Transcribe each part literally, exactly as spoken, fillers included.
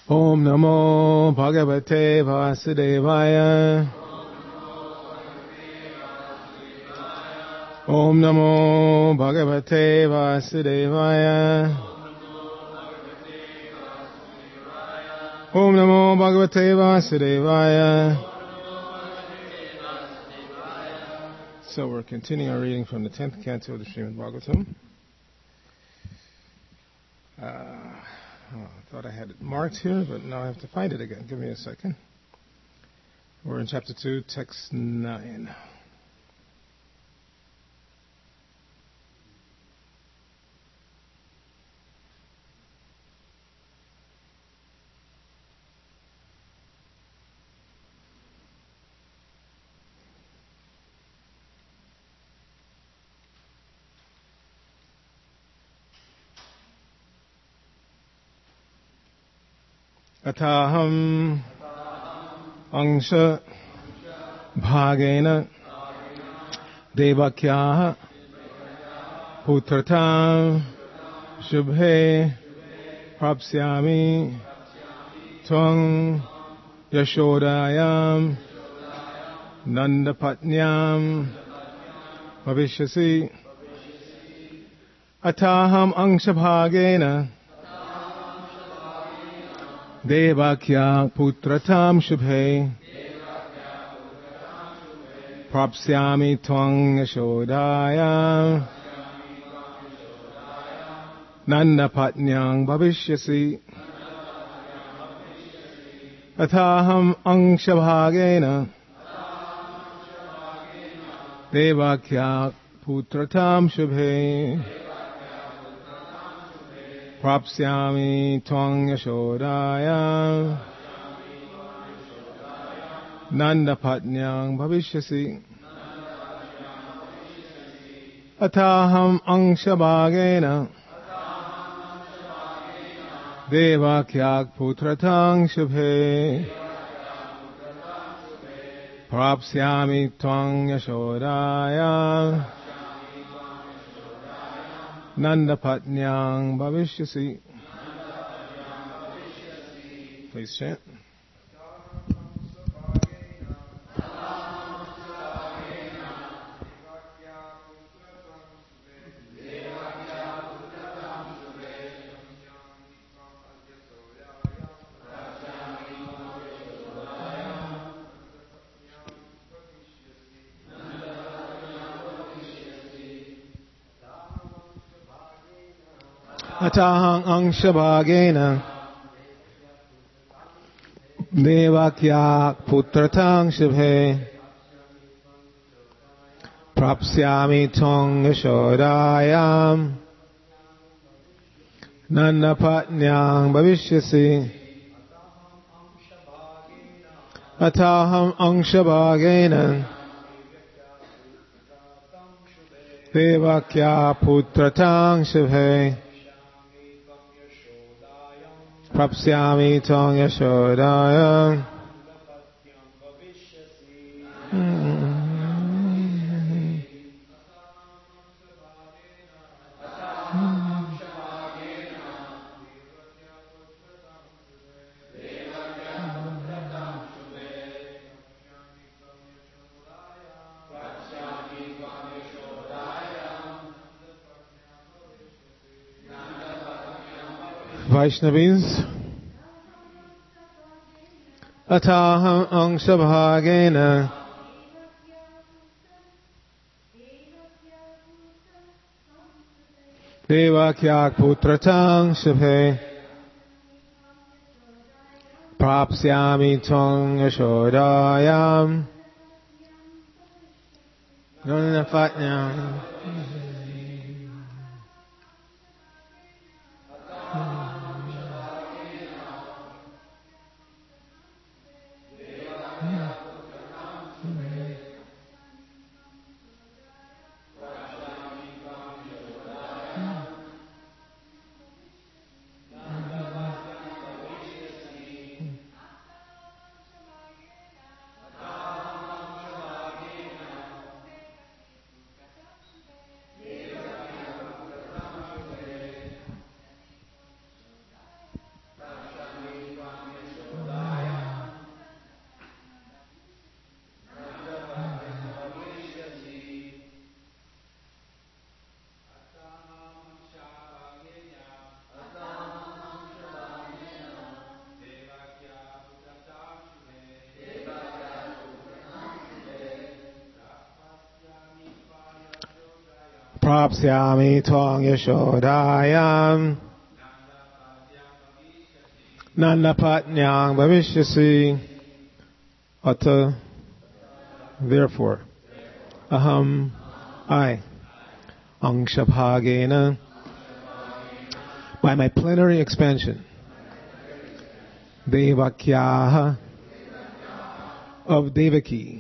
Om Namo Bhagavate Vasudevaya. Om Namo Bhagavate Vasudevaya. Om Namo Bhagavate Vasudevaya. So we're continuing our reading from the tenth canto of the Srimad Bhagavatam. Uh, oh, I thought I had it marked here, but now I have to find it again. Give me a second. We're in chapter two, text nine. Ataham angsha bhagena devakyaha putratam shubhe prapsyami tvang yashodayam nandapatnyam bhavishyasi. Ataham angsha bhagena Devakya putratam shubhe prapsyami tvang yashodaya nandapatnyang bhavishyasi. Ataham angshabhagena devakya putratam shubhe prapsyami tvang yashodaya nandapatnyang bhavishyasi. Ataham angshabhagena devakya putratam shubhe prapsyami tvang yashodaya nandapatnyang bhavishyasi. Please chant. Ataham angshabhagena devakya putratam shubhe prapsyami tvang yashodaya nandapatnyang bhavishyasi. Ataham angshabhagena devakya putratam shubhe prapsyami tvang yashodaya. Vaishnavis. Ataham angshabhagena devakya putratam shubhe prapsyami tvang yashodaya nandapatnyang. Prapsyami Twang Yashodayam Nandapatnyang Bhavishyasi Ata. Therefore, Aham, I, Angshabhagena, by my plenary expansion, Devakyaha, of Devaki,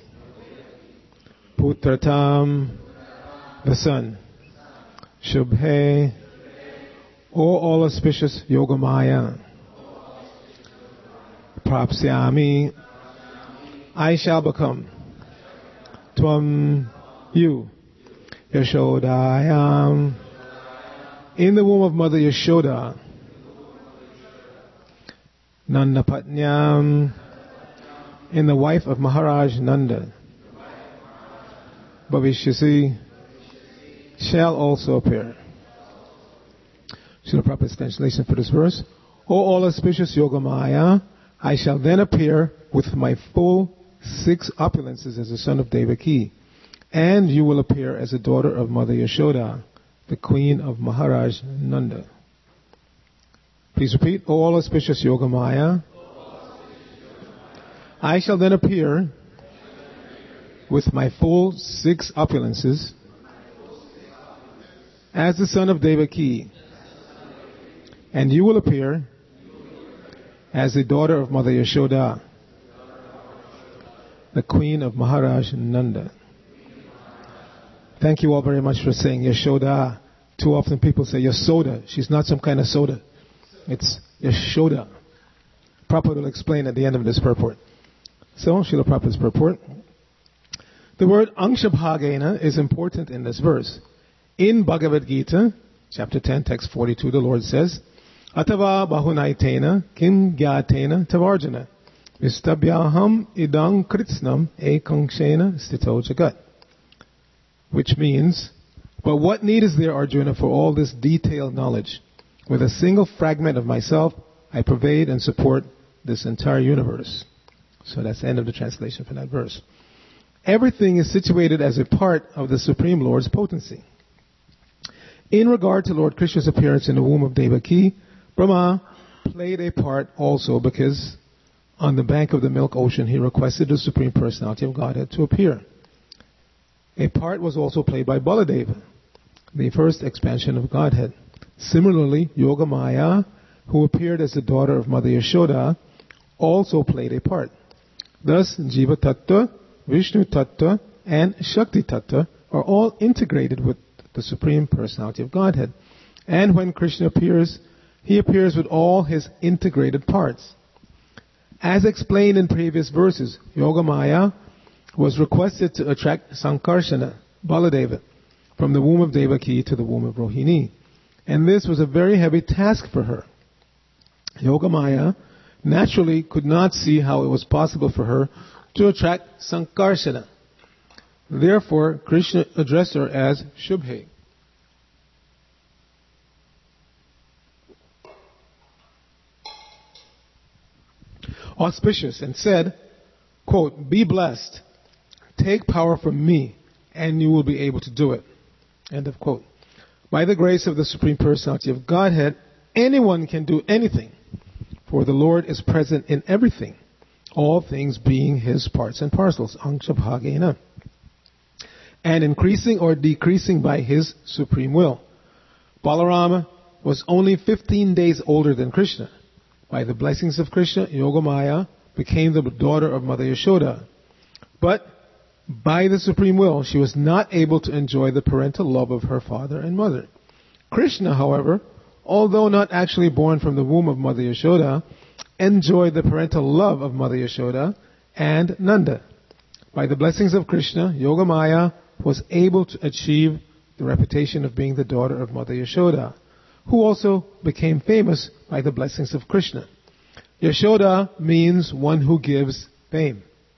Putratam, the son, Shubhe, O all auspicious Yogamaya, Prapsyami, I shall become, Tvam, you, Yashodayam, in the womb of Mother Yashoda, Nandapatnyam, in the wife of Maharaj Nanda, Bhavishyasi, shall also appear. Srila Prabhupada's translation for this verse. O all auspicious Yogamaya, I shall then appear with my full six opulences as the son of Devaki, and you will appear as a daughter of Mother Yashoda, the queen of Maharaj Nanda. Please repeat. O all auspicious Yogamaya, I shall then appear with my full six opulences as the son of Devaki, and you will appear as the daughter of Mother Yashoda, the queen of Maharaj Nanda. Thank you all very much for saying Yashoda. Too often people say Yasoda. She's not some kind of soda. It's Yashoda. Prabhupada will explain at the end of this purport. So, Srila Prabhupada's purport. The word Angshabhagena is important in this verse. In Bhagavad Gita, chapter ten, text forty-two, the Lord says, Atava bahunaitena kim gyatena tavarjana vistabhyaham idang kritsnam ekankshena stito jagat. Which means, but what need is there, Arjuna, for all this detailed knowledge? With a single fragment of myself, I pervade and support this entire universe. So that's the end of the translation for that verse. Everything is situated as a part of the Supreme Lord's potency. In regard to Lord Krishna's appearance in the womb of Devaki, Brahma played a part also because on the bank of the milk ocean he requested the Supreme Personality of Godhead to appear. A part was also played by Baladeva, the first expansion of Godhead. Similarly, Yogamaya, who appeared as the daughter of Mother Yashoda, also played a part. Thus, Jiva Tattva, Vishnu Tattva, and Shakti Tattva are all integrated with the Supreme Personality of Godhead. And when Krishna appears, he appears with all his integrated parts. As explained in previous verses, Yogamaya was requested to attract Sankarshana, Baladeva, from the womb of Devaki to the womb of Rohini. And this was a very heavy task for her. Yogamaya naturally could not see how it was possible for her to attract Sankarshana. Therefore, Krishna addressed her as Shubhe. Auspicious, and said, quote, be blessed, take power from me, and you will be able to do it. End of quote. By the grace of the Supreme Personality of Godhead, anyone can do anything, for the Lord is present in everything, all things being his parts and parcels, Angshabhagena, and increasing or decreasing by his supreme will. Balarama was only fifteen days older than Krishna. By the blessings of Krishna, Yogamaya became the daughter of Mother Yashoda. But by the supreme will, she was not able to enjoy the parental love of her father and mother. Krishna, however, although not actually born from the womb of Mother Yashoda, enjoyed the parental love of Mother Yashoda and Nanda. By the blessings of Krishna, Yogamaya was able to achieve the reputation of being the daughter of Mother Yashoda, who also became famous by the blessings of Krishna. Yashoda means one who gives fame.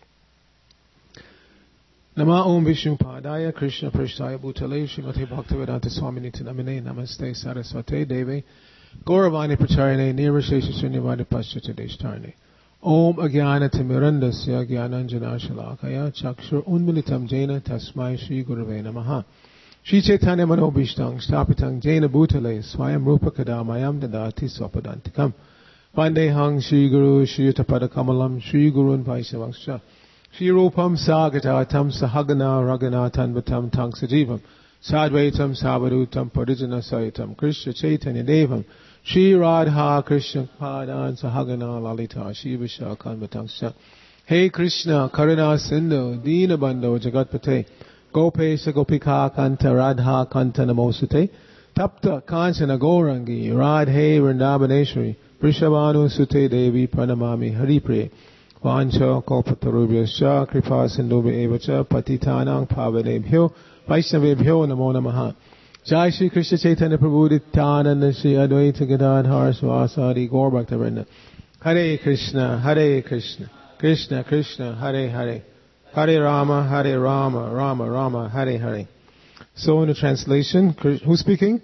Nama Om Vishnu Padaya Krishna Prishtaya Bhutale Srimati Bhaktivedanta Swamini Namine Namaste Saraswate Deve Gauravani Pracharine Nirvashesha Srinivani Paschata Deshtarne Om Agyana Timirandasya Gyananjana Shalakaya Chakshur Unmilitam Jena Tasmai Shri Gurave Namaha Shri Chaitanya Manobhishtang Stapitang Jaina Bhutale Swayam Rupa Kadamayam Dadati Swapadantikam Vandehang Shri Guru Shri Tapada Kamalam Shri Gurun Vaisavangsha Shri Rupam Sagatatam Sahagana Ragana Tanvatam Tang Sajivam Sadvaitam Savadutam Parijana Sayitam Krishna Chaitanya Devam Shri Radha Krishna Padan Sahagana Lalita Shri Vishakhan Vatangsha Hey Krishna Karuna Sindhu Dina Bandho Jagatpate Gopesha Gopika Kanta Radha Kanta Namosute Tapta Kanchana Gaurangi Radhe Vrindavaneshwari Vrishabhanu Sute Devi Pranamami Haripriya Vancha Kalpatarubhyascha Kripa Sindhubhya Evacha Patitanang Pavanebhyo Vaishnavebhyo Namo Namaha Jai Shri Krishna Chaitanya Prabhu Nityananda Shri Advaita Gadadhar Swasadi Gaur Bhaktivinoda Hare Krishna Hare Krishna Krishna Krishna Hare Hare Hare Rama Hare Rama Rama Rama Hare Hare. So in the translation, who's speaking?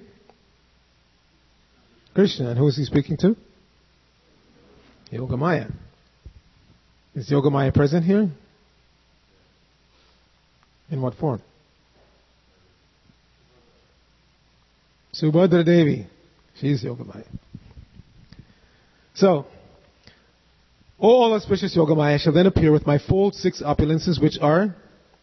Krishna. And who is he speaking to? Yogamaya. Is Yogamaya present here? In what form? Subhadra Devi. She's Yogamaya. So, O all auspicious Yogamaya shall then appear with my full six opulences, which are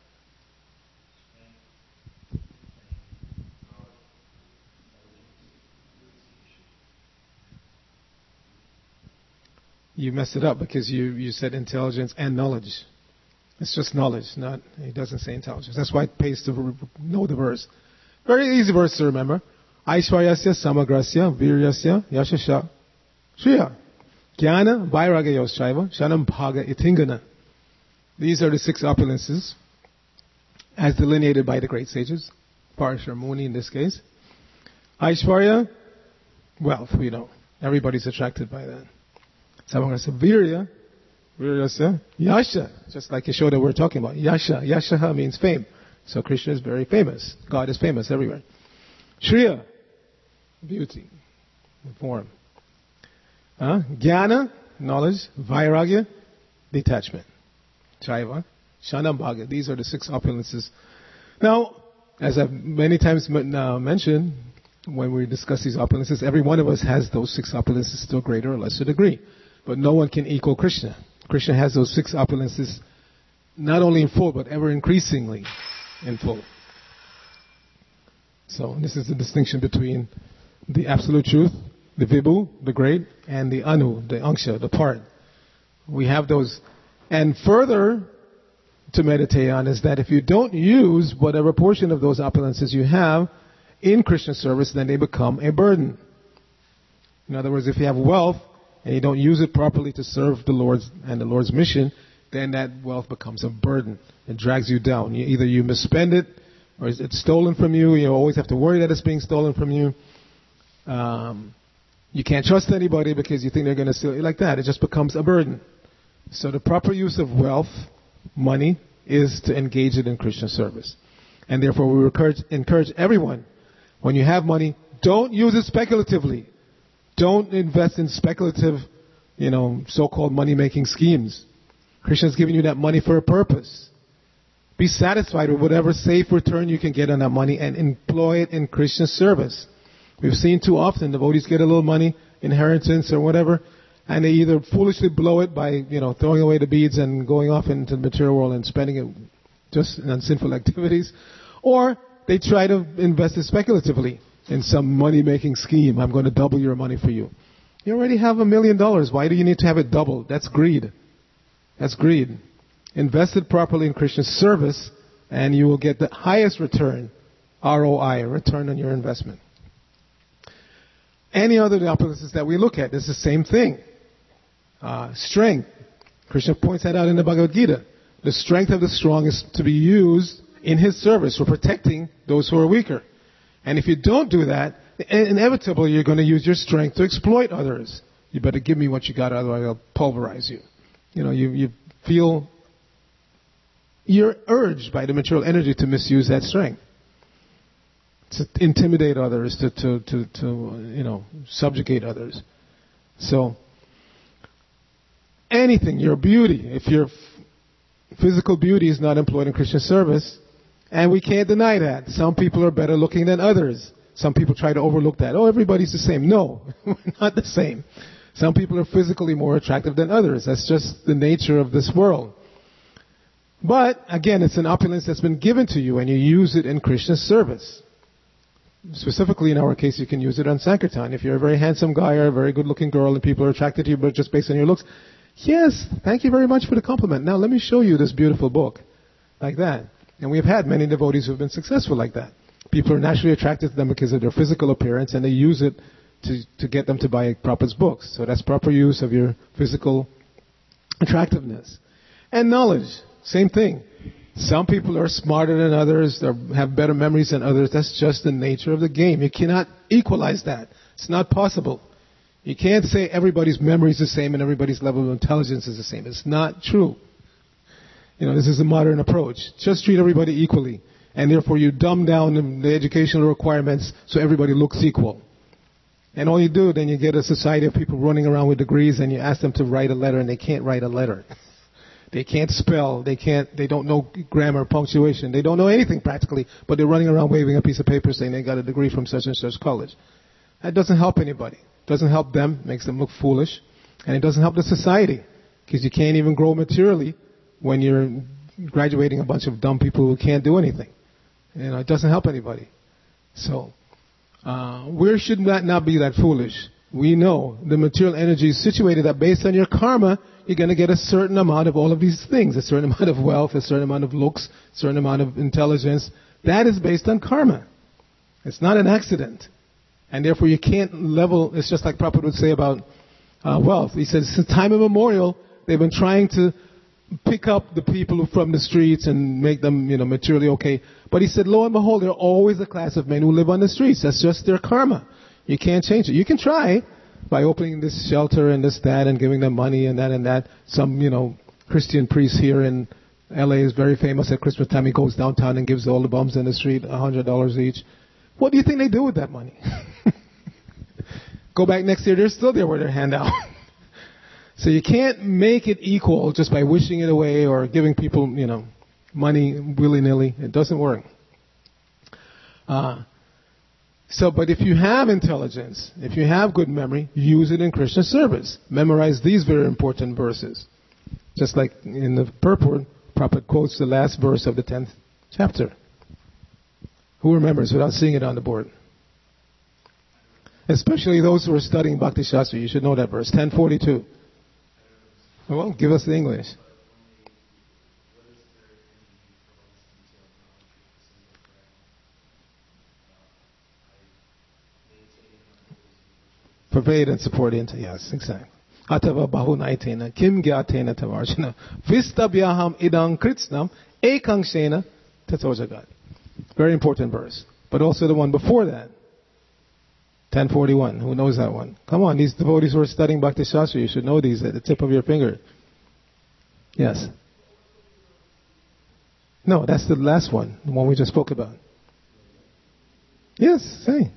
you messed it up because you, you said intelligence and knowledge. It's just knowledge, not, it doesn't say intelligence. That's why it pays to know the verse. Very easy verse to remember. Aishwaryasya samagrasya viryasya yashasha shriya. Jnana vairagya yoshaiva shanam bhaga itingana. These are the six opulences as delineated by the great sages. Parasharmuni in this case. Aishwarya, wealth, we know. Everybody's attracted by that. Samagrasya virya, viryasya yasha, just like Yashoda we're talking about. Yasha, yashaha means fame. So Krishna is very famous. God is famous everywhere. Shriya, beauty, form. Uh, Jnana, knowledge. Vairagya, detachment. Shaiva, Shanambhaga. These are the six opulences. Now, as I've many times uh, mentioned, when we discuss these opulences, every one of us has those six opulences to a greater or lesser degree. But no one can equal Krishna. Krishna has those six opulences not only in full, but ever increasingly in full. So this is the distinction between the absolute truth, the Vibhu, the great, and the Anu, the Anksha, the part. We have those. And further to meditate on is that if you don't use whatever portion of those opulences you have in Krishna service, then they become a burden. In other words, if you have wealth and you don't use it properly to serve the Lord's and the Lord's mission, then that wealth becomes a burden. It drags you down. You, either you misspend it, or it's stolen from you. You always have to worry that it's being stolen from you. Um, You can't trust anybody because you think they're going to steal it like that. It just becomes a burden. So the proper use of wealth, money, is to engage it in Krishna service. And therefore we encourage, encourage everyone, when you have money, don't use it speculatively. Don't invest in speculative, you know, so-called money-making schemes. Krishna's giving you that money for a purpose. Be satisfied with whatever safe return you can get on that money and employ it in Krishna service. We've seen too often devotees get a little money, inheritance or whatever, and they either foolishly blow it by, you know, throwing away the beads and going off into the material world and spending it just on sinful activities, or they try to invest it speculatively in some money-making scheme. I'm going to double your money for you. You already have a million dollars. Why do you need to have it doubled? That's greed. That's greed. Invest it properly in Krishna's service, and you will get the highest return, R O I, return on your investment. Any other opulences that we look at, it's the same thing. Uh, strength. Krishna points that out in the Bhagavad Gita. The strength of the strong is to be used in his service for protecting those who are weaker. And if you don't do that, inevitably you're going to use your strength to exploit others. You better give me what you got, otherwise I'll pulverize you. You know, you, you feel, you're urged by the material energy to misuse that strength. To intimidate others, to, to, to, to, you know, subjugate others. So, anything, your beauty, if your f- physical beauty is not employed in Krishna service, And we can't deny that. Some people are better looking than others. Some people try to overlook that. Oh, everybody's the same. No, we're not the same. Some people are physically more attractive than others. That's just the nature of this world. But, again, it's an opulence that's been given to you, and you use it in Krishna service. Specifically, in our case, you can use it on Sankirtan. If you're a very handsome guy or a very good-looking girl and people are attracted to you but just based on your looks, yes, thank you very much for the compliment. Now let me show you this beautiful book. Like that. And we've had many devotees who have been successful like that. People are naturally attracted to them because of their physical appearance, and they use it to, to get them to buy Prabhupada's books. So that's proper use of your physical attractiveness. And knowledge, same thing. Some people are smarter than others, or have better memories than others. That's just the nature of the game. You cannot equalize that. It's not possible. You can't say everybody's memory is the same and everybody's level of intelligence is the same. It's not true. You know, this is a modern approach. Just treat everybody equally. And therefore you dumb down the educational requirements so everybody looks equal. And all you do, then you get a society of people running around with degrees and you ask them to write a letter and they can't write a letter. They can't spell, they can't, they don't know grammar, punctuation, they don't know anything practically, but they're running around waving a piece of paper saying they got a degree from such and such college. That doesn't help anybody. It doesn't help them, makes them look foolish, and it doesn't help the society, because you can't even grow materially when you're graduating a bunch of dumb people who can't do anything. You know, it doesn't help anybody. So, uh, we should not, not be that foolish. We know the material energy is situated that based on your karma, you're going to get a certain amount of all of these things, a certain amount of wealth, a certain amount of looks, a certain amount of intelligence. That is based on karma. It's not an accident. And therefore you can't level, it's just like Prabhupada would say about uh, wealth. He says, since time immemorial, they've been trying to pick up the people from the streets and make them, you know, materially okay. But he said, lo and behold, there are always a class of men who live on the streets. That's just their karma. You can't change it. You can try by opening this shelter and this, that, and giving them money and that and that. Some, you know, Christian priest here in L A is very famous at Christmas time. He goes downtown and gives all the bums in the street one hundred dollars each. What do you think they do with that money? Go back next year, they're still there with their hand out. So you can't make it equal just by wishing it away or giving people, you know, money willy-nilly. It doesn't work. Uh, so, but if you have intelligence, if you have good memory, use it in Krishna service. Memorize these very important verses. Just like in the purport, Prabhupada quotes the last verse of the tenth chapter. Who remembers without seeing it on the board? Especially those who are studying Bhakti Shastra. You should know that verse, ten forty-two. Well, give us the English. Pervade and support into, yes, exactly. Atava bahunaitena kim gyatena tavarjana vistabhyaham idang kritsnam ekangsena tatojagat. Very important verse. But also the one before that. ten forty-one. Who knows that one? Come on, these devotees who are studying Bhakti Shastra, you should know these at the tip of your finger. Yes. No, that's the last one. The one we just spoke about. Yes, say.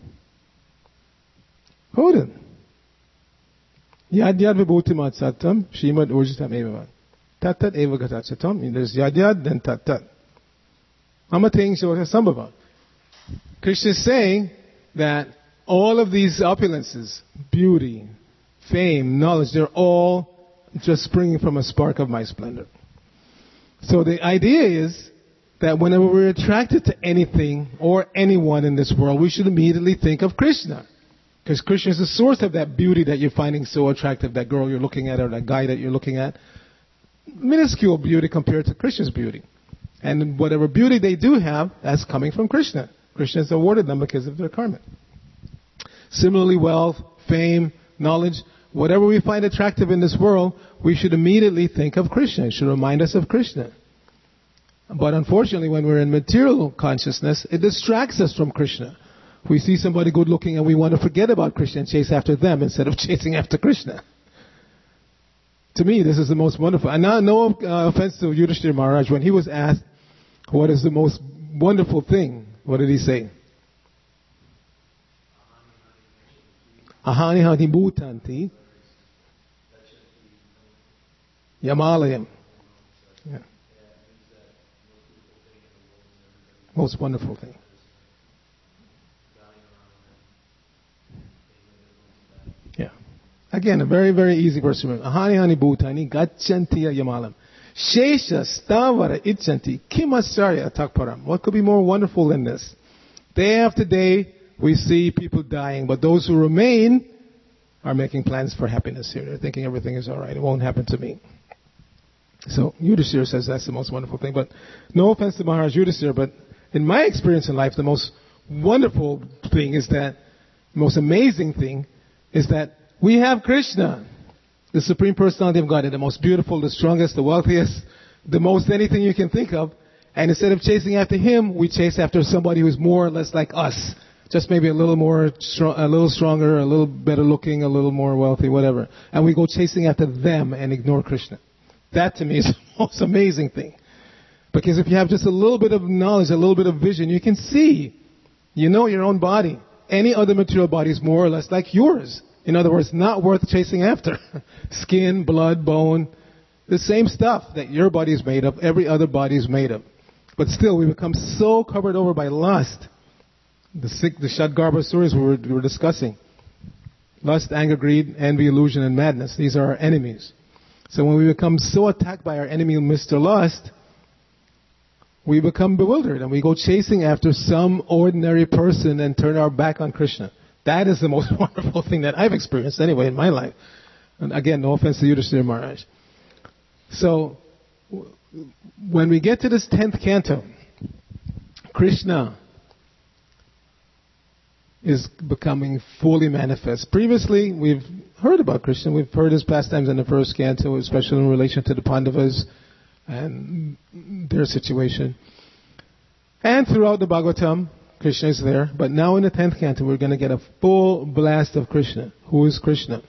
Hold it. Yad yad vibhuti matsatam shrimad urjitam eva. Tat tat eva gatachatam. There's yad yad, then tat tat. Amateng shota sambhava. Krishna is saying that all of these opulences, beauty, fame, knowledge, they're all just springing from a spark of my splendor. So the idea is that whenever we're attracted to anything or anyone in this world, we should immediately think of Krishna. Because Krishna is the source of that beauty that you're finding so attractive, that girl you're looking at or that guy that you're looking at. Minuscule beauty compared to Krishna's beauty. And whatever beauty they do have, that's coming from Krishna. Krishna has awarded them because of their karma. Similarly, wealth, fame, knowledge, whatever we find attractive in this world, we should immediately think of Krishna. It should remind us of Krishna. But unfortunately, when we're in material consciousness, it distracts us from Krishna. We see somebody good looking and we want to forget about Krishna and chase after them instead of chasing after Krishna. To me, this is the most wonderful. And now, no uh, offense to Yudhishthira Maharaj, when he was asked, what is the most wonderful thing? What did he say? Ahani hani bhutanti Yamalayam. Yeah. Most wonderful thing. Yeah. Again, a very, very easy verse to remember. Ahani hani bhutani gachantiya yamalam. Shesha stavara ichanti kimasarya takparam. What could be more wonderful than this? Day after day, we see people dying, but those who remain are making plans for happiness here. They're thinking everything is all right. It won't happen to me. So Yudhishthira says that's the most wonderful thing. But no offense to Maharaj Yudhishthira, but in my experience in life, the most wonderful thing is that, the most amazing thing is that we have Krishna, the Supreme Personality of Godhead, the most beautiful, the strongest, the wealthiest, the most anything you can think of. And instead of chasing after him, we chase after somebody who's more or less like us. Just maybe a little more, strong, a little stronger, a little better looking, a little more wealthy, whatever. And we go chasing after them and ignore Krishna. That to me is the most amazing thing. Because if you have just a little bit of knowledge, a little bit of vision, you can see, you know your own body. Any other material body is more or less like yours. In other words, not worth chasing after. Skin, blood, bone, the same stuff that your body is made of, every other body is made of. But still, we become so covered over by lust. The sick, the Shadgarbha stories we were, we were discussing. Lust, anger, greed, envy, illusion, and madness. These are our enemies. So when we become so attacked by our enemy, Mister Lust, we become bewildered and we go chasing after some ordinary person and turn our back on Krishna. That is the most wonderful thing that I've experienced anyway in my life. And again, no offense to Yudhishthira Maharaj. So, when we get to this tenth canto, Krishna is becoming fully manifest. Previously, we've heard about Krishna. We've heard his pastimes in the first canto, especially in relation to the Pandavas and their situation. And throughout the Bhagavatam, Krishna is there. But now in the tenth canto, we're going to get a full blast of Krishna. Who is Krishna?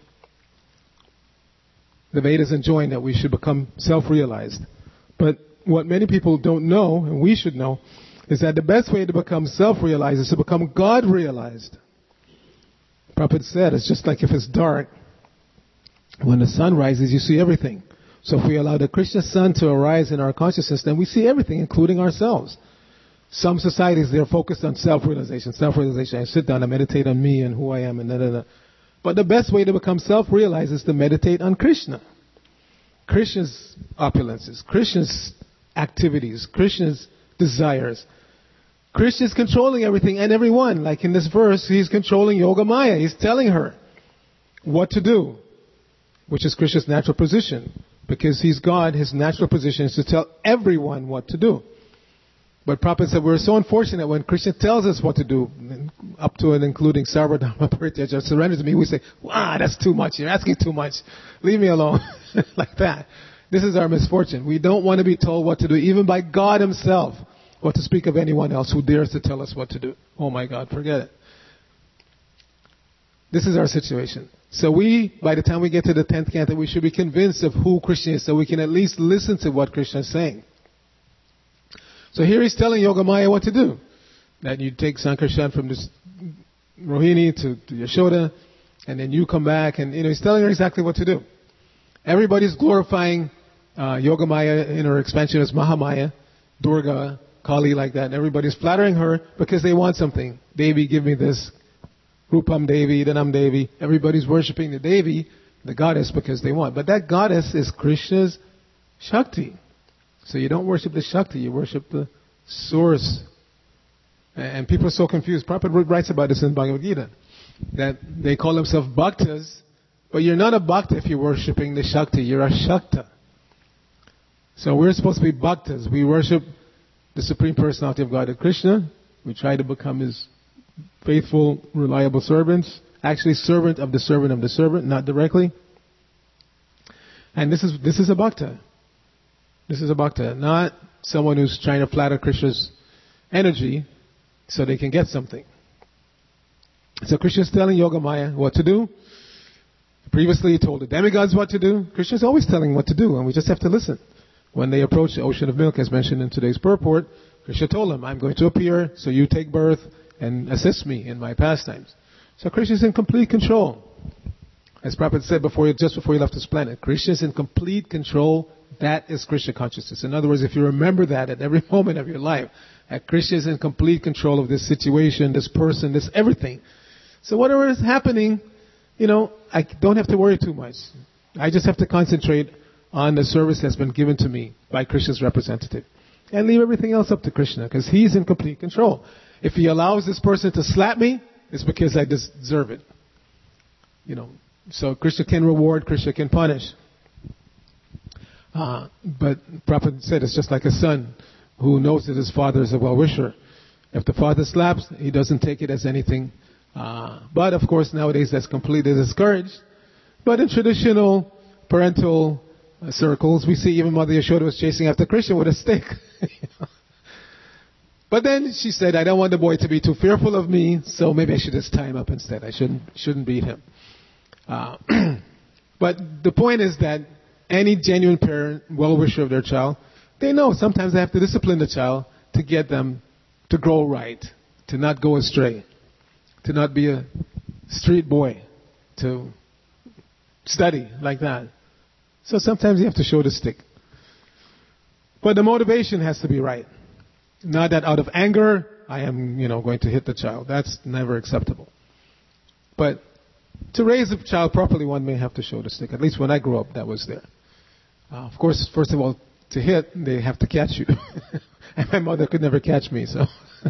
The Vedas enjoin that we should become self-realized. But what many people don't know, and we should know, is that the best way to become self-realized is to become God-realized. Prabhupada said, it's just like if it's dark, when the sun rises, you see everything. So if we allow the Krishna sun to arise in our consciousness, then we see everything, including ourselves. Some societies, they're focused on self-realization. Self-realization, I sit down and meditate on me and who I am and da da da. But the best way to become self-realized is to meditate on Krishna. Krishna's opulences, Krishna's activities, Krishna's desires. Krishna is controlling everything and everyone. Like in this verse, he's controlling Yoga Maya. He's telling her what to do, which is Krishna's natural position. Because he's God, his natural position is to tell everyone what to do. But Prabhupada said we're so unfortunate when Krishna tells us what to do, up to and including Sarvadharma Parityaja, surrender to me, we say, wow, that's too much. You're asking too much. Leave me alone. Like that. This is our misfortune. We don't want to be told what to do, even by God himself, what to speak of anyone else who dares to tell us what to do. Oh my God, forget it. This is our situation. So we, by the time we get to the tenth canto, we should be convinced of who Krishna is, so we can at least listen to what Krishna is saying. So here he's telling Yogamaya what to do. That you take Sankarshan from this Rohini to, to Yashoda, and then you come back, and you know he's telling her exactly what to do. Everybody's glorifying uh, Yogamaya in her expansion as Mahamaya, Durga, Kali, like that. And everybody's flattering her because they want something. Devi, give me this. Rupam Devi, Dhanam Devi. Everybody's worshipping the Devi, the goddess, because they want. But that goddess is Krishna's Shakti. So you don't worship the Shakti, you worship the source. And people are so confused. Prabhupada writes about this in Bhagavad Gita. That they call themselves Bhaktas, but you're not a Bhakta if you're worshipping the Shakti. You're a Shakta. So we're supposed to be Bhaktas. We worship the Supreme Personality of Godhead, Krishna. We try to become his faithful, reliable servants. Actually, servant of the servant of the servant, not directly. And this is this is a Bhakta. This is a Bhakta, not someone who's trying to flatter Krishna's energy so they can get something. So Krishna's telling Yogamaya what to do. Previously he told the demigods what to do. Krishna's always telling what to do, and we just have to listen. When they approach the ocean of milk, as mentioned in today's purport, Krishna told them, I'm going to appear, so you take birth and assist me in my pastimes. So Krishna's in complete control. As Prabhupada said before, just before he left this planet, Krishna's in complete control. That is Krishna consciousness. In other words, if you remember that at every moment of your life, that Krishna is in complete control of this situation, this person, this everything. So whatever is happening, you know, I don't have to worry too much. I just have to concentrate on the service that's been given to me by Krishna's representative. And leave everything else up to Krishna, because he's in complete control. If he allows this person to slap me, it's because I deserve it. You know, so Krishna can reward, Krishna can punish. Uh, but Prabhupada said it's just like a son who knows that his father is a well-wisher. If the father slaps, he doesn't take it as anything. Uh, but of course nowadays that's completely discouraged. But in traditional parental uh, circles, we see even Mother Yashoda was chasing after Krishna with a stick. But then she said, I don't want the boy to be too fearful of me, so maybe I should just tie him up instead. I shouldn't shouldn't beat him. Uh, but the point is that any genuine parent, well-wisher of their child, they know sometimes they have to discipline the child to get them to grow right, to not go astray, to not be a street boy, to study like that. So sometimes you have to show the stick. But the motivation has to be right. Not that out of anger, I am, you know, going to hit the child. That's never acceptable. But to raise a child properly, one may have to show the stick. At least when I grew up, that was there. Uh, of course, first of all, to hit, they have to catch you. And my mother could never catch me, so.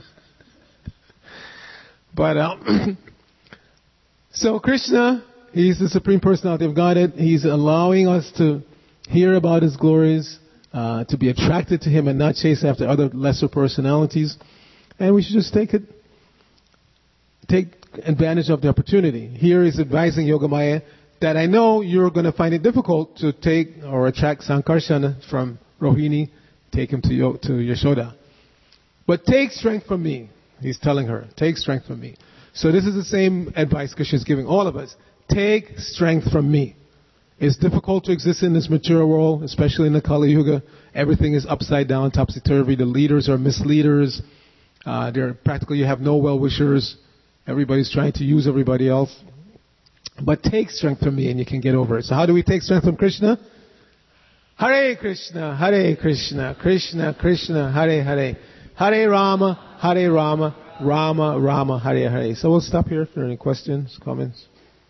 But, um, so Krishna, he's the Supreme Personality of Godhead. He's allowing us to hear about his glories, uh, to be attracted to him and not chase after other lesser personalities. And we should just take it, take advantage of the opportunity. Here he's advising Yogamaya that I know you're going to find it difficult to take or attract Sankarsana from Rohini, take him to, Yo- to Yashoda. But take strength from me, he's telling her. Take strength from me. So this is the same advice Krishna is giving all of us. Take strength from me. It's difficult to exist in this material world, especially in the Kali Yuga. Everything is upside down, topsy-turvy. The leaders are misleaders. Uh, they're practically, you have no well-wishers. Everybody's trying to use everybody else. But take strength from me and you can get over it. So how do we take strength from Krishna? Hare Krishna, Hare Krishna, Krishna Krishna, Hare Hare. Hare Rama, Hare Rama, Rama Rama, Hare Hare. So we'll stop here if there are any questions, comments.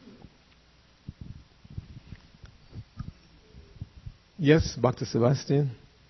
Yes, Bhakta Sebastian.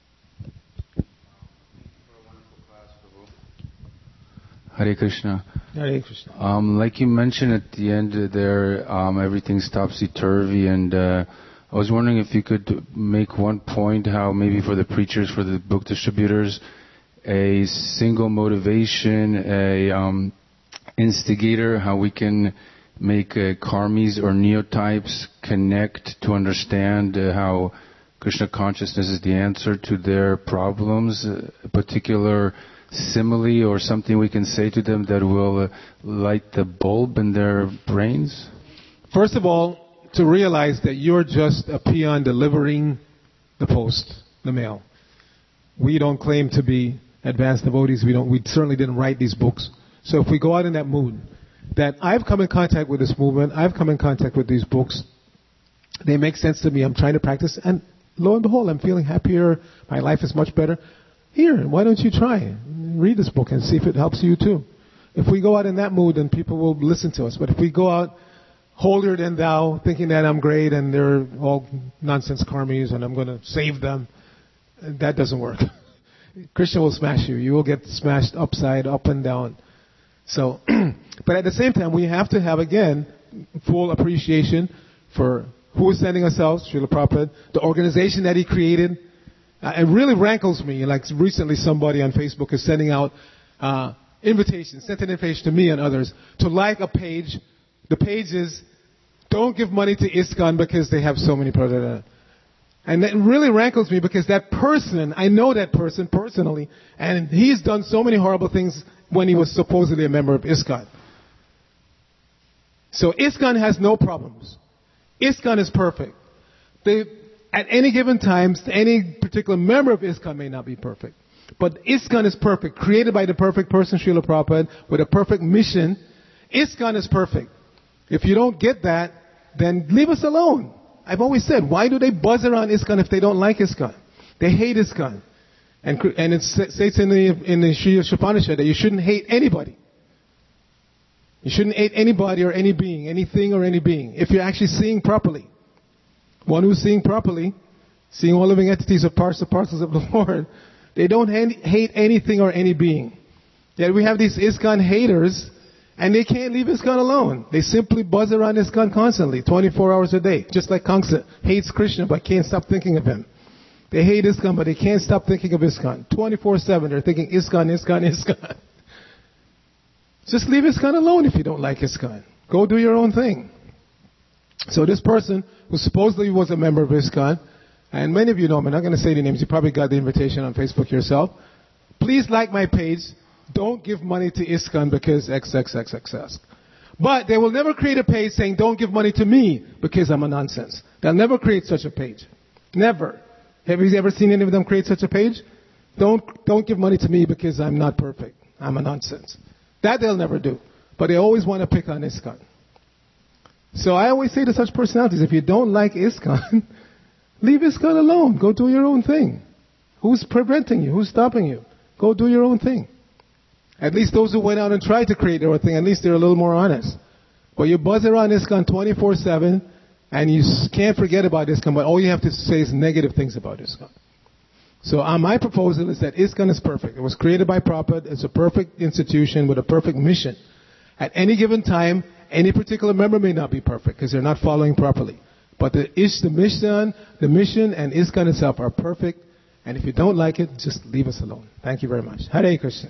Hare Krishna. Hare Krishna. Um, like you mentioned at the end there, um, everything's topsy-turvy, and uh, I was wondering if you could make one point how maybe for the preachers, for the book distributors, a single motivation, a um, instigator, how we can make uh, karmis or neotypes connect to understand uh, how Krishna consciousness is the answer to their problems, a particular simile or something we can say to them that will uh, light the bulb in their brains? First of all, to realize that you're just a peon delivering the post, the mail. We don't claim to be advanced devotees. We don't. We certainly didn't write these books. So if we go out in that mood, that I've come in contact with this movement, I've come in contact with these books, they make sense to me. I'm trying to practice, and lo and behold, I'm feeling happier. My life is much better. Here, why don't you try? Read this book and see if it helps you too. If we go out in that mood, then people will listen to us. But if we go out holier than thou, thinking that I'm great and they're all nonsense karmis and I'm going to save them, that doesn't work. Krishna will smash you. You will get smashed upside, up and down. So, but at the same time, we have to have, again, full appreciation for who is sending us out, Srila Prabhupada, the organization that he created. Uh, it really rankles me. Like recently somebody on Facebook is sending out uh, invitations, sent an invitation to me and others to like a page. The page is, don't give money to ISKCON because they have so many products. And it really rankles me because that person, I know that person personally, and he's done so many horrible things when he was supposedly a member of ISKCON. So ISKCON has no problems. ISKCON is perfect. They, at any given time, any particular member of ISKCON may not be perfect. But ISKCON is perfect, created by the perfect person, Srila Prabhupada, with a perfect mission. ISKCON is perfect. If you don't get that, then leave us alone. I've always said, why do they buzz around ISKCON if they don't like ISKCON? They hate ISKCON. And, and it states in the, in the Sri Upanishad that you shouldn't hate anybody. You shouldn't hate anybody or any being, anything or any being, if you're actually seeing properly. One who's seeing properly, seeing all living entities are parts of parcels of the Lord, they don't hate anything or any being. Yet we have these ISKCON haters, and they can't leave ISKCON alone. They simply buzz around ISKCON constantly, twenty-four hours a day. Just like Kamsa hates Krishna but can't stop thinking of him. They hate ISKCON but they can't stop thinking of ISKCON. twenty-four seven they're thinking ISKCON, ISKCON, ISKCON. Just leave ISKCON alone if you don't like ISKCON. Go do your own thing. So this person, who supposedly was a member of ISKCON, and many of you know him, I'm not going to say the names, you probably got the invitation on Facebook yourself. Please like my page. Don't give money to ISKCON because X X X X X. But they will never create a page saying, don't give money to me because I'm a nonsense. They'll never create such a page. Never. Have you ever seen any of them create such a page? Don't, don't give money to me because I'm not perfect. I'm a nonsense. That they'll never do. But they always want to pick on ISKCON. So I always say to such personalities, if you don't like ISKCON, leave ISKCON alone. Go do your own thing. Who's preventing you? Who's stopping you? Go do your own thing. At least those who went out and tried to create their own thing, at least they're a little more honest. But you buzz around ISKCON twenty-four seven, and you can't forget about ISKCON, but all you have to say is negative things about ISKCON. So uh, my proposal is that ISKCON is perfect. It was created by Prabhupada. It's a perfect institution with a perfect mission. At any given time, any particular member may not be perfect because they're not following properly. But the, ish, the mission, the mission and ISKCON itself are perfect. And if you don't like it, just leave us alone. Thank you very much. Hare Krishna.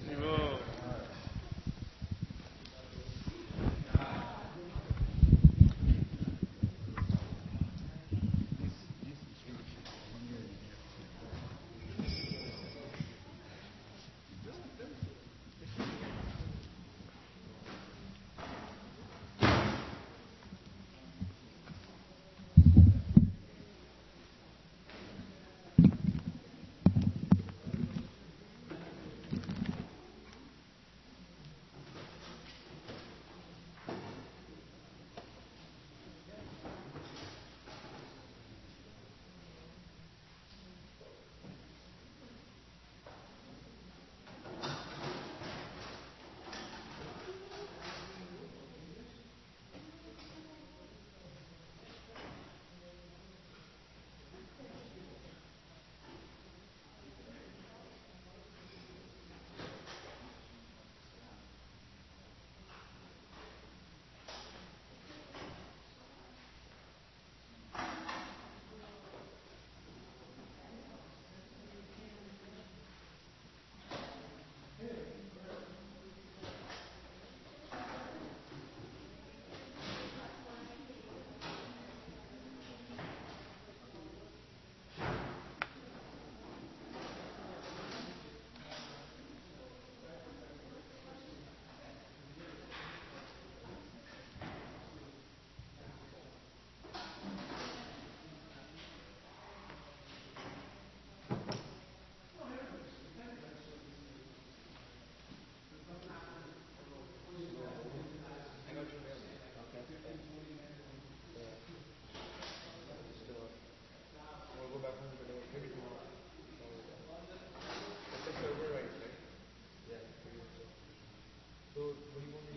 So, what do you want me